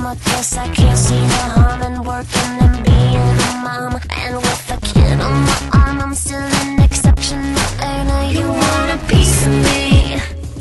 I guess I can't see the harm in working and being a mom. And with a kid on my arm, I'm still an exceptional earner. You want a piece of me?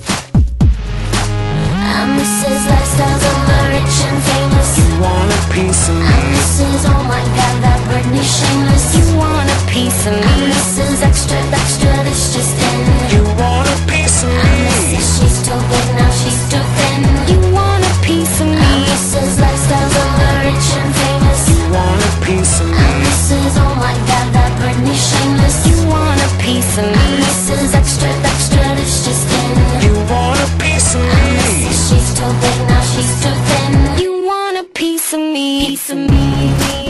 I'm Mrs. Lifestyles of the rich and famous. You want a piece of me? I'm Mrs. Oh my god, that Britney Shameless. You want a piece of me? I'm Mrs. Extra, extra, this just in. You want a piece of I'm me? Mrs. She's too big, now she's too thin. You want a piece of me? I'm Mrs. Lifestyles of the rich and famous. You want a piece of me? I'm Mrs. Oh my god, that Britney Shameless. You want a piece of me? I'm Mrs. Extra, extra, this just in. You want a piece of I'm me? Mrs. She's too big, now she's too thin. You want a piece of me? Piece of me.